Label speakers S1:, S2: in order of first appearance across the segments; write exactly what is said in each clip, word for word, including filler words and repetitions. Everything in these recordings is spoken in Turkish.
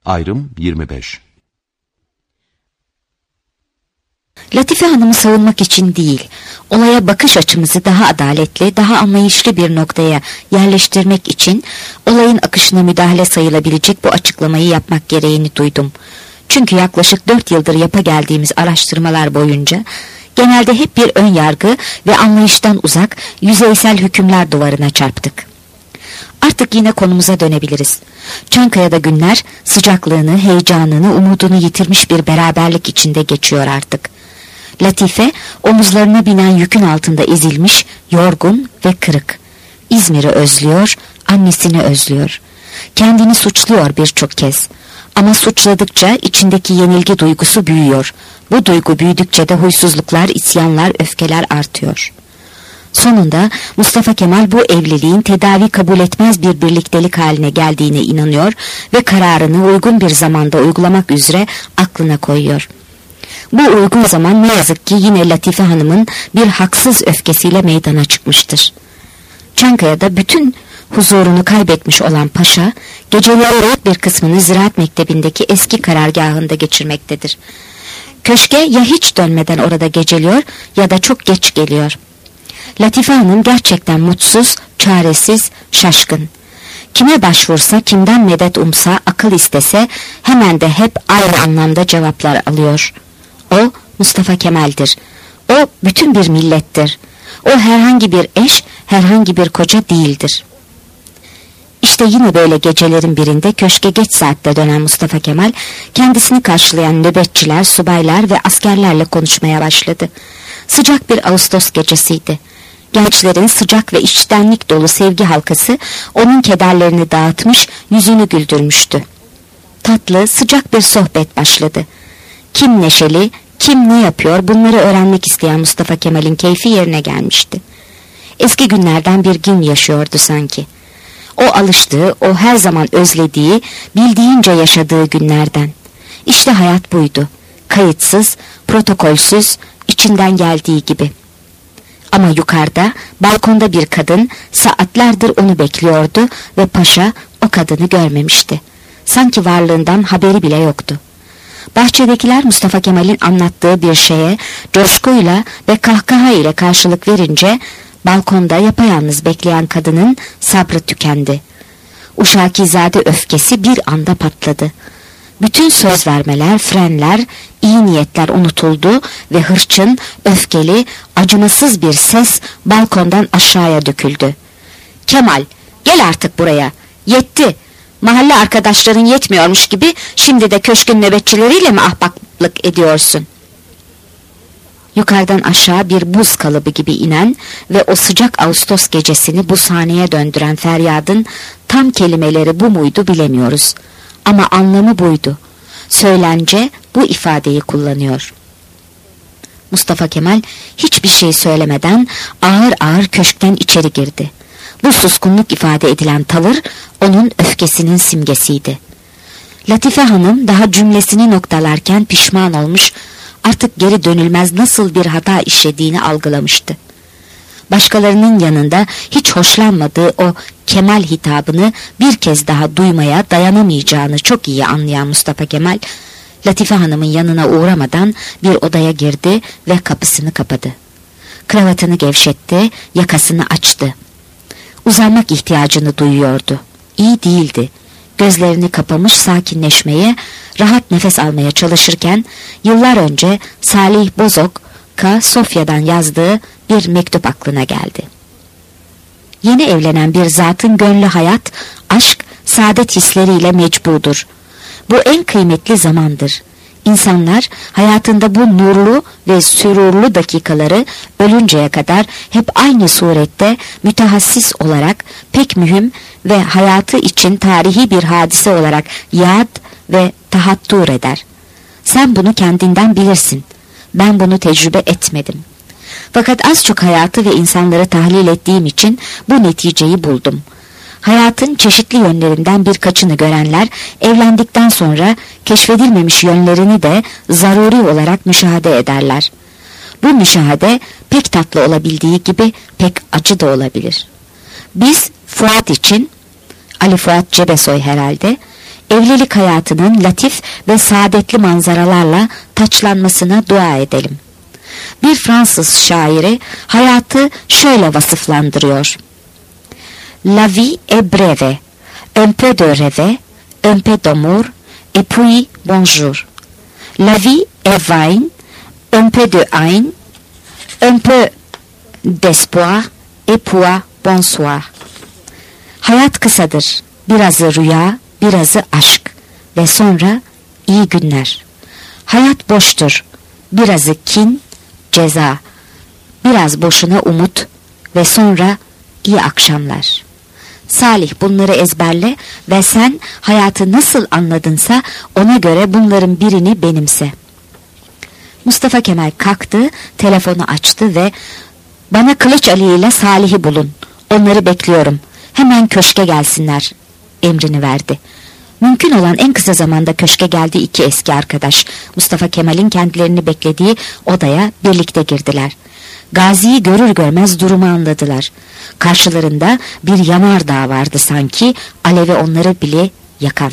S1: Ayrım yirmi beş.
S2: Latife Hanım'ı savunmak için değil, olaya bakış açımızı daha adaletli, daha anlayışlı bir noktaya yerleştirmek için olayın akışına müdahale sayılabilecek bu açıklamayı yapmak gereğini duydum. Çünkü yaklaşık dört yıldır yapa geldiğimiz araştırmalar boyunca genelde hep bir ön yargı ve anlayıştan uzak, yüzeysel hükümler duvarına çarptık. Artık yine konumuza dönebiliriz. Çankaya'da günler sıcaklığını, heyecanını, umudunu yitirmiş bir beraberlik içinde geçiyor artık. Latife omuzlarına binen yükün altında ezilmiş, yorgun ve kırık. İzmir'i özlüyor, annesini özlüyor. Kendini suçluyor birçok kez. Ama suçladıkça içindeki yenilgi duygusu büyüyor. Bu duygu büyüdükçe de huysuzluklar, isyanlar, öfkeler artıyor. Sonunda Mustafa Kemal bu evliliğin tedavi kabul etmez bir birliktelik haline geldiğine inanıyor ve kararını uygun bir zamanda uygulamak üzere aklına koyuyor. Bu uygun zaman ne yazık ki yine Latife Hanım'ın bir haksız öfkesiyle meydana çıkmıştır. Çankaya'da bütün huzurunu kaybetmiş olan paşa, geceleri bir kısmını Ziraat Mektebi'ndeki eski karargahında geçirmektedir. Köşke ya hiç dönmeden orada geceliyor ya da çok geç geliyor. Latife Hanım gerçekten mutsuz, çaresiz, şaşkın. Kime başvursa, kimden medet umsa, akıl istese hemen de hep aynı anlamda cevaplar alıyor. O Mustafa Kemal'dir. O bütün bir millettir. O herhangi bir eş, herhangi bir koca değildir. İşte yine böyle gecelerin birinde köşke geç saatte dönen Mustafa Kemal, kendisini karşılayan nöbetçiler, subaylar ve askerlerle konuşmaya başladı. Sıcak bir Ağustos gecesiydi. Gençlerin sıcak ve içtenlik dolu sevgi halkası onun kederlerini dağıtmış, yüzünü güldürmüştü. Tatlı, sıcak bir sohbet başladı. Kim neşeli, kim ne yapıyor bunları öğrenmek isteyen Mustafa Kemal'in keyfi yerine gelmişti. Eski günlerden bir gün yaşıyordu sanki. O alıştığı, o her zaman özlediği, bildiğince yaşadığı günlerden. İşte hayat buydu. Kayıtsız, protokolsüz, içinden geldiği gibi. Ama yukarıda, balkonda bir kadın saatlerdir onu bekliyordu ve paşa o kadını görmemişti. Sanki varlığından haberi bile yoktu. Bahçedekiler Mustafa Kemal'in anlattığı bir şeye coşkuyla ve kahkaha ile karşılık verince balkonda yapayalnız bekleyen kadının sabrı tükendi. Uşakizade öfkesi bir anda patladı. Bütün söz vermeler, frenler, iyi niyetler unutuldu ve hırçın, öfkeli, acımasız bir ses balkondan aşağıya döküldü. Kemal, gel artık buraya. Yetti. Mahalle arkadaşların yetmiyormuş gibi şimdi de köşkün nöbetçileriyle mi ahbaplık ediyorsun? Yukarıdan aşağı bir buz kalıbı gibi inen ve o sıcak Ağustos gecesini buzhaneye döndüren feryadın tam kelimeleri bu muydu bilemiyoruz. Ama anlamı buydu. Söylence bu ifadeyi kullanıyor. Mustafa Kemal hiçbir şey söylemeden ağır ağır köşkten içeri girdi. Bu suskunluk ifade edilen tavır onun öfkesinin simgesiydi. Latife Hanım daha cümlesini noktalarken pişman olmuş, artık geri dönülmez nasıl bir hata işlediğini algılamıştı. Başkalarının yanında hiç hoşlanmadığı o Kemal hitabını bir kez daha duymaya dayanamayacağını çok iyi anlayan Mustafa Kemal, Latife Hanım'ın yanına uğramadan bir odaya girdi ve kapısını kapadı. Kravatını gevşetti, yakasını açtı. Uzanmak ihtiyacını duyuyordu. İyi değildi. Gözlerini kapamış sakinleşmeye, rahat nefes almaya çalışırken yıllar önce Salih Bozok'a Sofya'dan yazdığı bir mektup aklına geldi. Yeni evlenen bir zatın gönlü hayat, aşk, saadet hisleriyle mecbudur. Bu en kıymetli zamandır. İnsanlar hayatında bu nurlu ve sürurlu dakikaları ölünceye kadar hep aynı surette mütehassis olarak pek mühim ve hayatı için tarihi bir hadise olarak yad ve tahattur eder. Sen bunu kendinden bilirsin. Ben bunu tecrübe etmedim. Fakat az çok hayatı ve insanları tahlil ettiğim için bu neticeyi buldum. Hayatın çeşitli yönlerinden birkaçını görenler evlendikten sonra keşfedilmemiş yönlerini de zaruri olarak müşahede ederler. Bu müşahede pek tatlı olabildiği gibi pek acı da olabilir. Biz Fuat için, Ali Fuat Cebesoy herhalde, evlilik hayatının latif ve saadetli manzaralarla taçlanmasına dua edelim. Bir Fransız şairi hayatı şöyle vasıflandırıyor: La vie est brève, un peu de rêve, un peu d'amour, et puis bonjour. La vie est vaine, un peu de haine, un peu d'espoir, et puis bonsoir. Hayat kısadır, birazı rüya, birazı aşk ve sonra iyi günler. Hayat boştur, birazı kin, ceza, biraz boşuna umut ve sonra iyi akşamlar. Salih, bunları ezberle ve sen hayatı nasıl anladınsa ona göre bunların birini benimse. Mustafa Kemal kalktı, telefonu açtı ve bana Kılıç Ali ile Salih'i bulun. Onları bekliyorum. Hemen köşke gelsinler emrini verdi. Mümkün olan en kısa zamanda köşke geldi iki eski arkadaş. Mustafa Kemal'in kendilerini beklediği odaya birlikte girdiler. Gazi'yi görür görmez durumu anladılar. Karşılarında bir yanardağ vardı sanki, alevi onları bile yakan.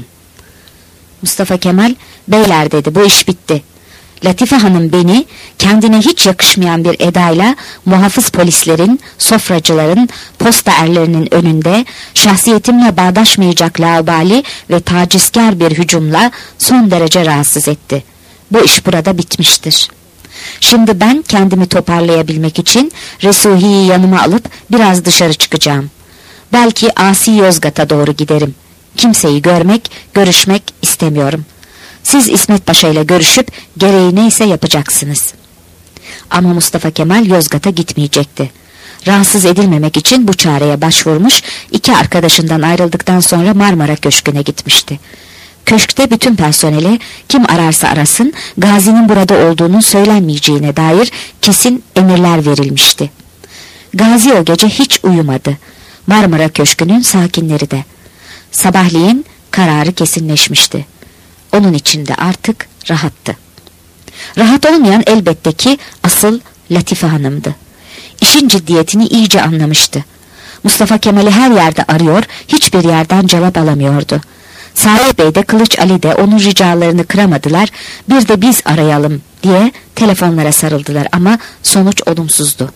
S2: Mustafa Kemal, beyler dedi, bu iş bitti. Latife Hanım beni kendine hiç yakışmayan bir edayla muhafız polislerin, sofracıların, posta erlerinin önünde şahsiyetimle bağdaşmayacak laubali ve tacizkar bir hücumla son derece rahatsız etti. Bu iş burada bitmiştir. Şimdi ben kendimi toparlayabilmek için Resulhi'yi yanıma alıp biraz dışarı çıkacağım. Belki Asi Yozgat'a doğru giderim. Kimseyi görmek, görüşmek istemiyorum. Siz İsmet Paşa ile görüşüp gereği neyse yapacaksınız. Ama Mustafa Kemal Yozgat'a gitmeyecekti. Rahatsız edilmemek için bu çareye başvurmuş, iki arkadaşından ayrıldıktan sonra Marmara Köşkü'ne gitmişti. Köşkte bütün personele kim ararsa arasın Gazi'nin burada olduğunun söylenmeyeceğine dair kesin emirler verilmişti. Gazi o gece hiç uyumadı. Marmara Köşkü'nün sakinleri de. Sabahleyin kararı kesinleşmişti. Onun içinde artık rahattı. Rahat olmayan elbette ki asıl Latife Hanım'dı. İşin ciddiyetini iyice anlamıştı. Mustafa Kemal'i her yerde arıyor, hiçbir yerden cevap alamıyordu. Salih Bey de Kılıç Ali de onun ricalarını kıramadılar, bir de biz arayalım diye telefonlara sarıldılar ama sonuç olumsuzdu.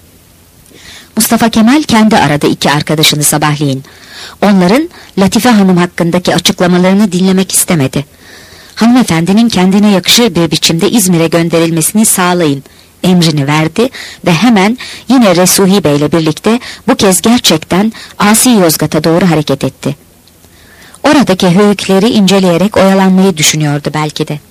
S2: Mustafa Kemal kendi aradı iki arkadaşını sabahleyin. Onların Latife Hanım hakkındaki açıklamalarını dinlemek istemedi. Hanımefendinin kendine yakışır bir biçimde İzmir'e gönderilmesini sağlayın emrini verdi ve hemen yine Resulhi Bey ile birlikte bu kez gerçekten Asi Yozgat'a doğru hareket etti. Oradaki höyükleri inceleyerek oyalanmayı düşünüyordu belki de.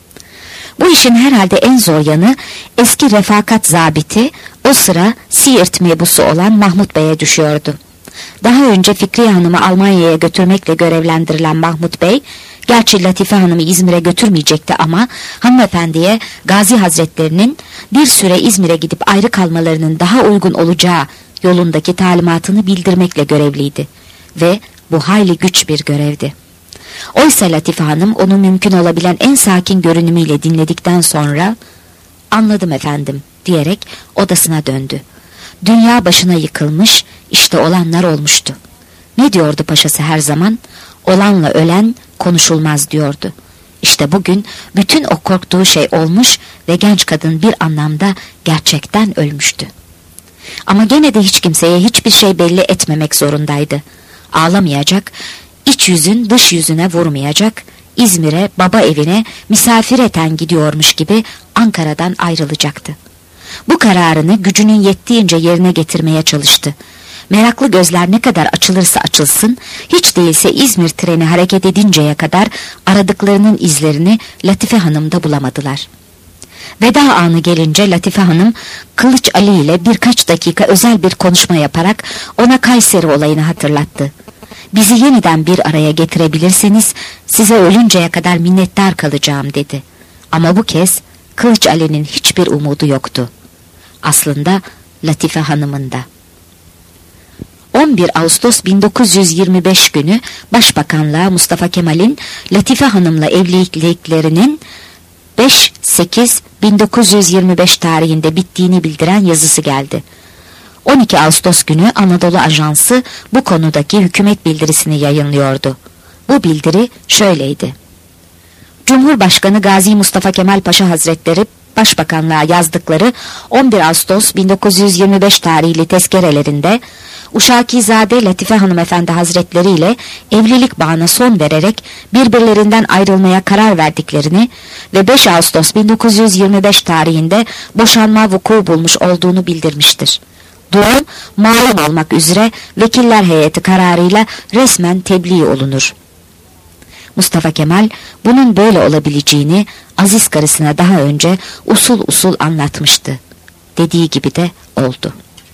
S2: Bu işin herhalde en zor yanı eski refakat zabiti, o sıra Siirt mebusu olan Mahmut Bey'e düşüyordu. Daha önce Fikriye Hanım'ı Almanya'ya götürmekle görevlendirilen Mahmut Bey, gerçi Latife Hanım'ı İzmir'e götürmeyecekti ama hanımefendiye Gazi Hazretlerinin bir süre İzmir'e gidip ayrı kalmalarının daha uygun olacağı yolundaki talimatını bildirmekle görevliydi. Ve bu hayli güç bir görevdi. Oysa Latife Hanım onu mümkün olabilen en sakin görünümüyle dinledikten sonra "Anladım efendim" diyerek odasına döndü. Dünya başına yıkılmış, işte olanlar olmuştu. Ne diyordu paşası her zaman? Olanla ölen konuşulmaz diyordu. İşte bugün bütün o korktuğu şey olmuş ve genç kadın bir anlamda gerçekten ölmüştü. Ama gene de hiç kimseye hiçbir şey belli etmemek zorundaydı. Ağlamayacak, iç yüzün dış yüzüne vurmayacak, İzmir'e, baba evine misafireten gidiyormuş gibi Ankara'dan ayrılacaktı. Bu kararını gücünün yettiğince yerine getirmeye çalıştı. Meraklı gözler ne kadar açılırsa açılsın, hiç değilse İzmir treni hareket edinceye kadar aradıklarının izlerini Latife Hanım'da bulamadılar. Veda anı gelince Latife Hanım, Kılıç Ali ile birkaç dakika özel bir konuşma yaparak ona Kayseri olayını hatırlattı. "Bizi yeniden bir araya getirebilirseniz size ölünceye kadar minnettar kalacağım" dedi. Ama bu kez Kılıç Ali'nin hiçbir umudu yoktu. Aslında Latife Hanım'ın da. on bir Ağustos bin dokuz yüz yirmi beş günü Başbakanlığa Mustafa Kemal'in Latife Hanım'la evliliklerinin beş sekiz bin dokuz yüz yirmi beş tarihinde bittiğini bildiren yazısı geldi. on iki Ağustos günü Anadolu Ajansı bu konudaki hükümet bildirisini yayınlıyordu. Bu bildiri şöyleydi: Cumhurbaşkanı Gazi Mustafa Kemal Paşa Hazretleri Başbakanlığa yazdıkları on bir Ağustos bin dokuz yüz yirmi beş tarihli tezkerelerinde Uşakizade Latife Hanımefendi Hazretleri ile evlilik bağına son vererek birbirlerinden ayrılmaya karar verdiklerini ve beş Ağustos bin dokuz yüz yirmi beş tarihinde boşanma vuku bulmuş olduğunu bildirmiştir. Durum malum olmak üzere vekiller heyeti kararıyla resmen tebliğ olunur. Mustafa Kemal bunun böyle olabileceğini aziz karısına daha önce usul usul anlatmıştı. Dediği gibi de oldu.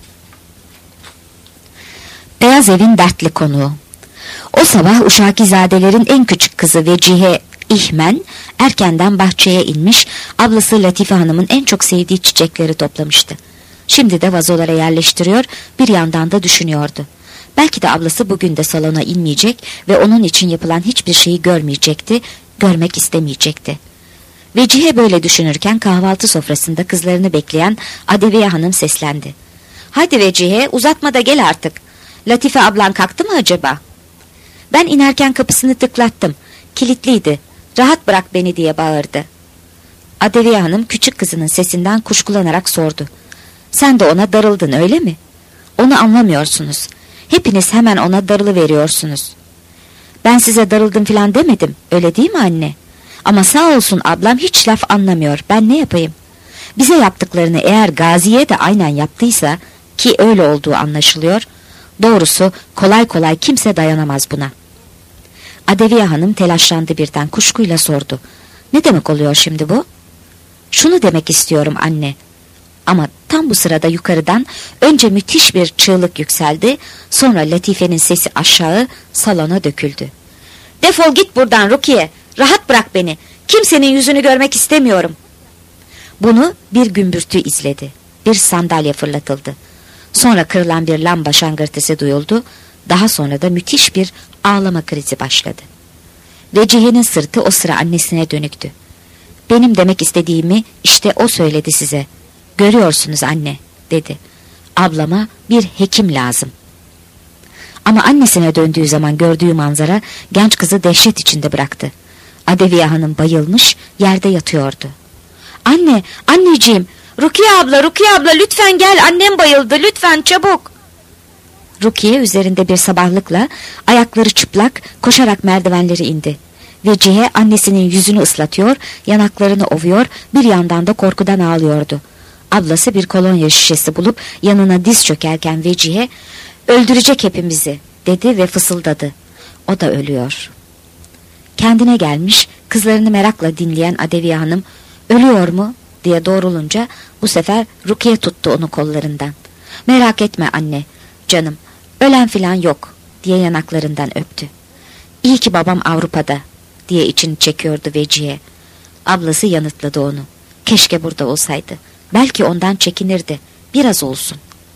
S2: Beyaz Evin dertli konuğu. O sabah Uşakizadelerin en küçük kızı Vecihe İhmen erkenden bahçeye inmiş, ablası Latife Hanım'ın en çok sevdiği çiçekleri toplamıştı. Şimdi de vazolara yerleştiriyor, bir yandan da düşünüyordu. Belki de ablası bugün de salona inmeyecek ve onun için yapılan hiçbir şeyi görmeyecekti, görmek istemeyecekti. Vecihe böyle düşünürken kahvaltı sofrasında kızlarını bekleyen Adeviye Hanım seslendi. "Hadi Vecihe, uzatma da gel artık. Latife ablan kalktı mı acaba?" "Ben inerken kapısını tıklattım. Kilitliydi. Rahat bırak beni," diye bağırdı. Adeviye Hanım küçük kızının sesinden kuşkulanarak sordu. "Sen de ona darıldın öyle mi? Onu anlamıyorsunuz. Hepiniz hemen ona darılıveriyorsunuz." "Ben size darıldım filan demedim. Öyle değil mi anne? Ama sağ olsun ablam hiç laf anlamıyor. Ben ne yapayım? Bize yaptıklarını eğer Gazi'ye de aynen yaptıysa, ki öyle olduğu anlaşılıyor, doğrusu kolay kolay kimse dayanamaz buna." Adeviye Hanım telaşlandı birden, kuşkuyla sordu. "Ne demek oluyor şimdi bu?" "Şunu demek istiyorum anne." Ama tam bu sırada yukarıdan önce müthiş bir çığlık yükseldi, sonra Latife'nin sesi aşağı salona döküldü. "Defol git buradan Rukiye, rahat bırak beni, kimsenin yüzünü görmek istemiyorum." Bunu bir gümbürtü izledi, bir sandalye fırlatıldı. Sonra kırılan bir lamba şangırtısı duyuldu, daha sonra da müthiş bir ağlama krizi başladı. Vecihe'nin sırtı o sıra annesine dönüktü. "Benim demek istediğimi işte o söyledi size. Görüyorsunuz anne," dedi. "Ablama bir hekim lazım." Ama annesine döndüğü zaman gördüğü manzara genç kızı dehşet içinde bıraktı. Adeviye Hanım bayılmış, yerde yatıyordu. "Anne, anneciğim, Rukiye abla, Rukiye abla lütfen gel, annem bayıldı, lütfen çabuk." Rukiye üzerinde bir sabahlıkla, ayakları çıplak, koşarak merdivenleri indi. Vecihe annesinin yüzünü ıslatıyor, yanaklarını ovuyor, bir yandan da korkudan ağlıyordu. Ablası bir kolonya şişesi bulup yanına diz çökerken Vecihe, "Öldürecek hepimizi," dedi ve fısıldadı. "O da ölüyor." Kendine gelmiş, kızlarını merakla dinleyen Adeviye Hanım, "Ölüyor mu?" diye doğrulunca bu sefer Rukiye tuttu onu kollarından. "Merak etme anne, canım, ölen filan yok," diye yanaklarından öptü. "İyi ki babam Avrupa'da," diye içini çekiyordu Vecihe. Ablası yanıtladı onu. "Keşke burada olsaydı. Belki ondan çekinirdi. Biraz olsun."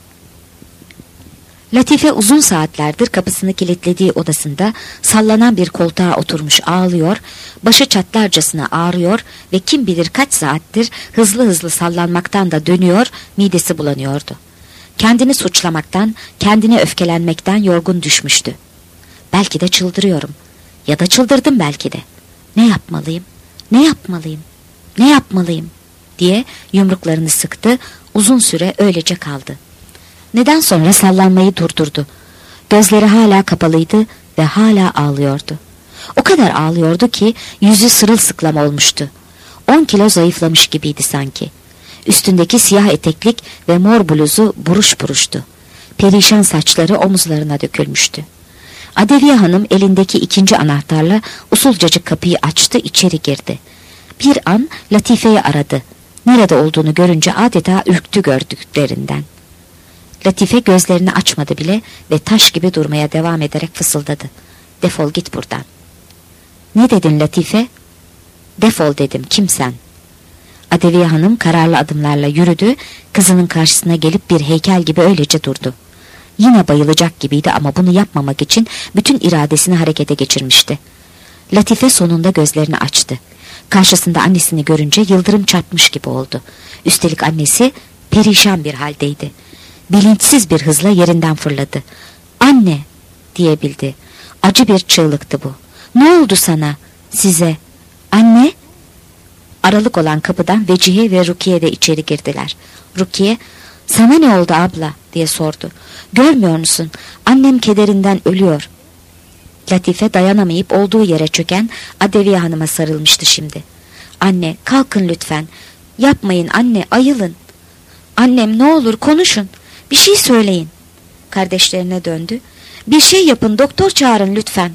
S2: Latife uzun saatlerdir kapısını kilitlediği odasında sallanan bir koltuğa oturmuş ağlıyor, başı çatlarcasına ağrıyor ve kim bilir kaç saattir hızlı hızlı sallanmaktan da dönüyor, midesi bulanıyordu. Kendini suçlamaktan, kendine öfkelenmekten yorgun düşmüştü. "Belki de çıldırıyorum. Ya da çıldırdım belki de. Ne yapmalıyım? Ne yapmalıyım? Ne yapmalıyım?" diye yumruklarını sıktı, uzun süre öylece kaldı. Neden sonra sallanmayı durdurdu. Gözleri hala kapalıydı ve hala ağlıyordu. O kadar ağlıyordu ki yüzü sırılsıklam olmuştu. On kilo zayıflamış gibiydi sanki. Üstündeki siyah eteklik ve mor bluzu buruş buruştu. Perişan saçları omuzlarına dökülmüştü. Adeviye Hanım elindeki ikinci anahtarla usulcacık kapıyı açtı, içeri girdi. Bir an Latife'yi aradı. Nerede olduğunu görünce adeta ürktü gördüklerinden. Latife gözlerini açmadı bile ve taş gibi durmaya devam ederek fısıldadı. "Defol git buradan." "Ne dedin Latife?" "Defol dedim, kimsen?" Adeviye Hanım kararlı adımlarla yürüdü, kızının karşısına gelip bir heykel gibi öylece durdu. Yine bayılacak gibiydi ama bunu yapmamak için bütün iradesini harekete geçirmişti. Latife sonunda gözlerini açtı. Karşısında annesini görünce yıldırım çarpmış gibi oldu. Üstelik annesi perişan bir haldeydi. Bilinçsiz bir hızla yerinden fırladı. "Anne!" diyebildi. Acı bir çığlıktı bu. Ne oldu sana, size? Anne? Aralık olan kapıdan Vecihe ve Rukiye de içeri girdiler. Rukiye, sana ne oldu abla diye sordu. Görmüyor musun? Annem kederinden ölüyor. Latife dayanamayıp olduğu yere çöken Adeviye Hanım'a sarılmıştı şimdi. Anne, kalkın lütfen. Yapmayın anne, ayılın. Annem, ne olur konuşun. Bir şey söyleyin. Kardeşlerine döndü. Bir şey yapın, doktor çağırın lütfen.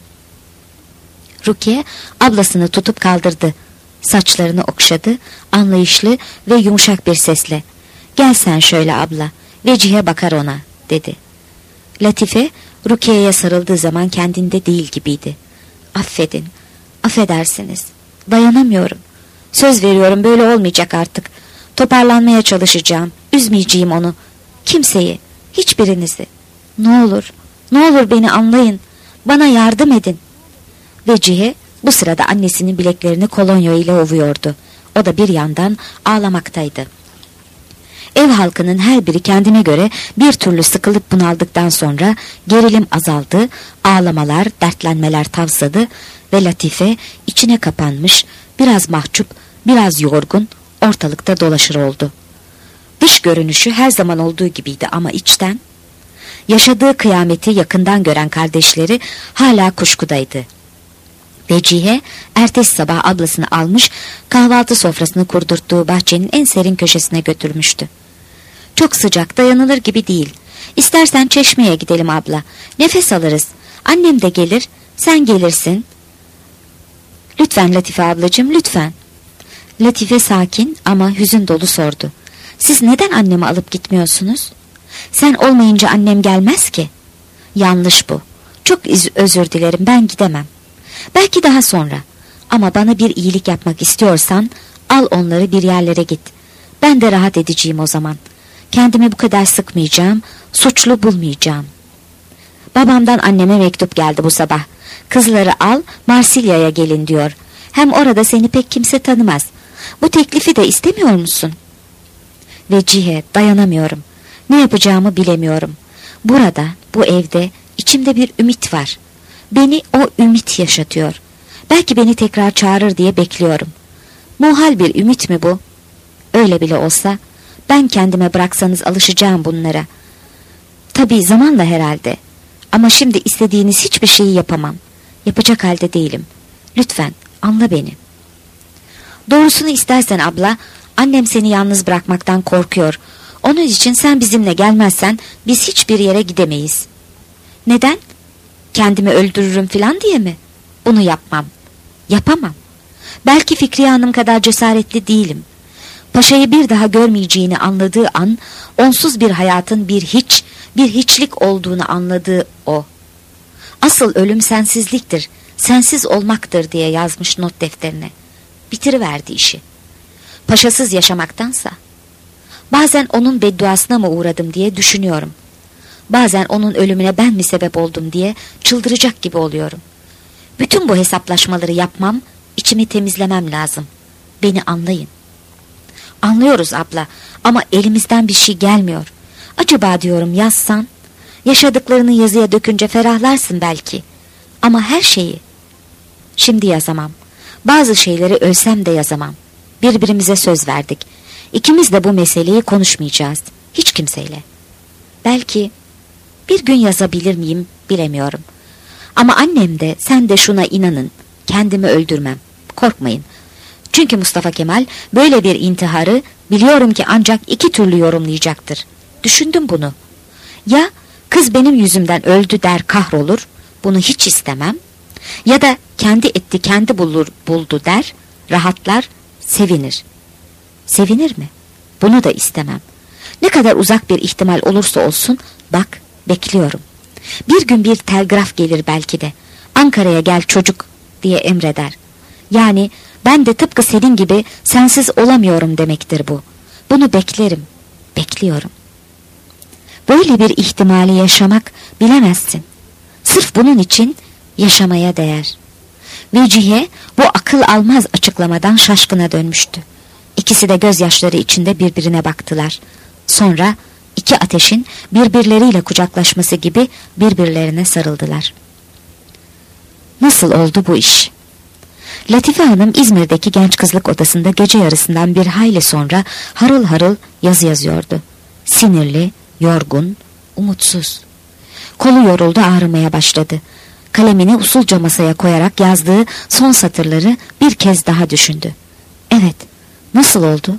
S2: Rukiye ablasını tutup kaldırdı. Saçlarını okşadı, anlayışlı ve yumuşak bir sesle. Gel sen şöyle abla, Vecihe bakar ona, dedi. Latife, Rukiye'ye sarıldığı zaman kendinde değil gibiydi. Affedin, affedersiniz. Dayanamıyorum. Söz veriyorum, böyle olmayacak artık. Toparlanmaya çalışacağım, üzmeyeceğim onu. Kimseyi, hiçbirinizi. Ne olur, ne olur beni anlayın. Bana yardım edin. Vecihe bu sırada annesinin bileklerini kolonya ile ovuyordu. O da bir yandan ağlamaktaydı. Ev halkının her biri kendine göre bir türlü sıkılıp bunaldıktan sonra gerilim azaldı, ağlamalar, dertlenmeler tavsadı ve Latife içine kapanmış, biraz mahcup, biraz yorgun ortalıkta dolaşır oldu. Dış görünüşü her zaman olduğu gibiydi ama içten, yaşadığı kıyameti yakından gören kardeşleri hala kuşkudaydı. Vecihe ertesi sabah ablasını almış, kahvaltı sofrasını kurdurttuğu bahçenin en serin köşesine götürmüştü. Çok sıcak, dayanılır gibi değil. İstersen çeşmeye gidelim abla, nefes alırız. Annem de gelir, sen gelirsin. Lütfen Latife ablacığım, lütfen. Latife sakin ama hüzün dolu sordu. Siz neden annemi alıp gitmiyorsunuz? Sen olmayınca annem gelmez ki. Yanlış bu. Çok özür dilerim, ben gidemem. Belki daha sonra. Ama bana bir iyilik yapmak istiyorsan al onları bir yerlere git. Ben de rahat edeceğim o zaman. Kendimi bu kadar sıkmayacağım, suçlu bulmayacağım. Babamdan anneme mektup geldi bu sabah. Kızları al, Marsilya'ya gelin diyor. Hem orada seni pek kimse tanımaz. Bu teklifi de istemiyor musun? Vecihe, dayanamıyorum. Ne yapacağımı bilemiyorum. Burada, bu evde içimde bir ümit var. Beni o ümit yaşatıyor. Belki beni tekrar çağırır diye bekliyorum. Muhal bir ümit mi bu? Öyle bile olsa ben kendime bıraksanız alışacağım bunlara. Tabii zamanla herhalde. Ama şimdi istediğiniz hiçbir şeyi yapamam. Yapacak halde değilim. Lütfen anla beni. Doğrusunu istersen abla, annem seni yalnız bırakmaktan korkuyor. Onun için sen bizimle gelmezsen biz hiçbir yere gidemeyiz. Neden? Kendimi öldürürüm filan diye mi? Bunu yapmam. Yapamam. Belki Fikriye Hanım kadar cesaretli değilim. Paşayı bir daha görmeyeceğini anladığı an, onsuz bir hayatın bir hiç, bir hiçlik olduğunu anladığı o. Asıl ölüm sensizliktir, sensiz olmaktır diye yazmış not defterine. Bitiriverdi işi. Paşasız yaşamaktansa. Bazen onun bedduasına mı uğradım diye düşünüyorum. Bazen onun ölümüne ben mi sebep oldum diye çıldıracak gibi oluyorum. Bütün bu hesaplaşmaları yapmam, içimi temizlemem lazım. Beni anlayın. Anlıyoruz abla ama elimizden bir şey gelmiyor. Acaba diyorum yazsan, yaşadıklarını yazıya dökünce ferahlarsın belki. Ama her şeyi. Şimdi yazamam. Bazı şeyleri ölsem de yazamam. Birbirimize söz verdik. İkimiz de bu meseleyi konuşmayacağız. Hiç kimseyle. Belki bir gün yazabilir miyim bilemiyorum. Ama annem de sen de şuna inanın. Kendimi öldürmem. Korkmayın. Çünkü Mustafa Kemal böyle bir intiharı biliyorum ki ancak iki türlü yorumlayacaktır. Düşündüm bunu. Ya kız benim yüzümden öldü der kahrolur. Bunu hiç istemem. Ya da kendi etti kendi bulur buldu der. Rahatlar, sevinir. Sevinir mi? Bunu da istemem. Ne kadar uzak bir ihtimal olursa olsun bak bekliyorum. Bir gün bir telgraf gelir belki de. Ankara'ya gel çocuk diye emreder. Yani ben de tıpkı senin gibi sensiz olamıyorum demektir bu. Bunu beklerim, bekliyorum. Böyle bir ihtimali yaşamak bilemezsin. Sırf bunun için yaşamaya değer. Vecihe bu akıl almaz açıklamadan şaşkına dönmüştü. İkisi de gözyaşları içinde birbirine baktılar. Sonra iki ateşin birbirleriyle kucaklaşması gibi birbirlerine sarıldılar. Nasıl oldu bu iş? Latife Hanım İzmir'deki genç kızlık odasında gece yarısından bir hayli sonra harıl harıl yazı yazıyordu. Sinirli, yorgun, umutsuz. Kolu yoruldu, ağrımaya başladı. Kalemini usulca masaya koyarak yazdığı son satırları bir kez daha düşündü. Evet, nasıl oldu?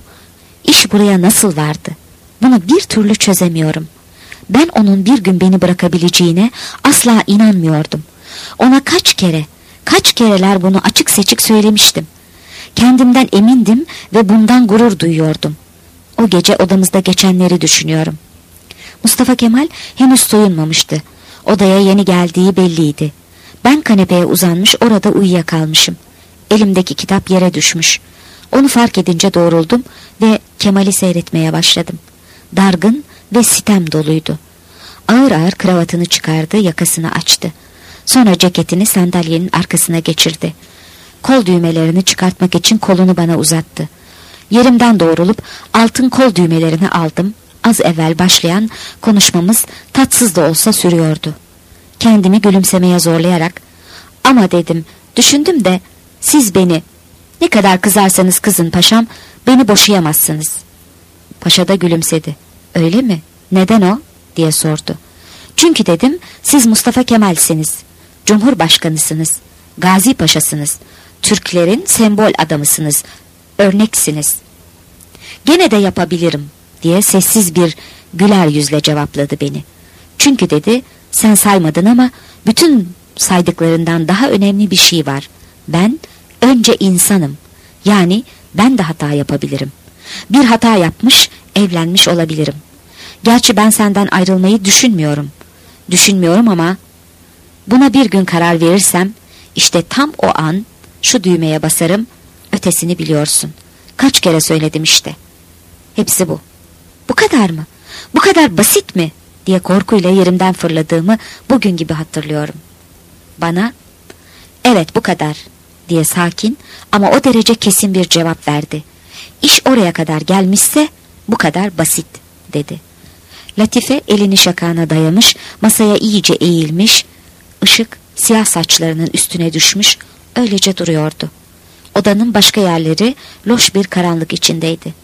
S2: İş buraya nasıl vardı? Bunu bir türlü çözemiyorum. Ben onun bir gün beni bırakabileceğine asla inanmıyordum. Ona kaç kere, kaç kereler bunu açık seçik söylemiştim. Kendimden emindim ve bundan gurur duyuyordum. O gece odamızda geçenleri düşünüyorum. Mustafa Kemal henüz soyunmamıştı. Odaya yeni geldiği belliydi. Ben kanepeye uzanmış orada uyuyakalmışım. Elimdeki kitap yere düşmüş. Onu fark edince doğruldum ve Kemal'i seyretmeye başladım. Dargın ve sitem doluydu. Ağır ağır kravatını çıkardı, yakasını açtı. Sonra ceketini sandalyenin arkasına geçirdi. Kol düğmelerini çıkartmak için kolunu bana uzattı. Yerimden doğrulup altın kol düğmelerini aldım. Az evvel başlayan konuşmamız tatsız da olsa sürüyordu. Kendimi gülümsemeye zorlayarak, ama dedim, düşündüm de siz beni, ne kadar kızarsanız kızın paşam, beni boşayamazsınız. Paşa da gülümsedi. Öyle mi? Neden o? diye sordu. Çünkü dedim, siz Mustafa Kemal'siniz. Cumhurbaşkanısınız. Gazi Paşasınız. Türklerin sembol adamısınız. Örneksiniz. Gene de yapabilirim diye sessiz bir güler yüzle cevapladı beni. Çünkü dedi, sen saymadın ama bütün saydıklarından daha önemli bir şey var. Ben önce insanım. Yani ben de hata yapabilirim. Bir hata yapmış, evlenmiş olabilirim. Gerçi ben senden ayrılmayı düşünmüyorum. Düşünmüyorum ama buna bir gün karar verirsem işte tam o an şu düğmeye basarım, ötesini biliyorsun. Kaç kere söyledim işte. Hepsi bu. Bu kadar mı? Bu kadar basit mi? diye korkuyla yerimden fırladığımı bugün gibi hatırlıyorum. Bana, evet bu kadar diye sakin ama o derece kesin bir cevap verdi. İş oraya kadar gelmişse bu kadar basit dedi. Latife elini şakağına dayamış, masaya iyice eğilmiş, ışık siyah saçlarının üstüne düşmüş, öylece duruyordu. Odanın başka yerleri loş bir karanlık içindeydi.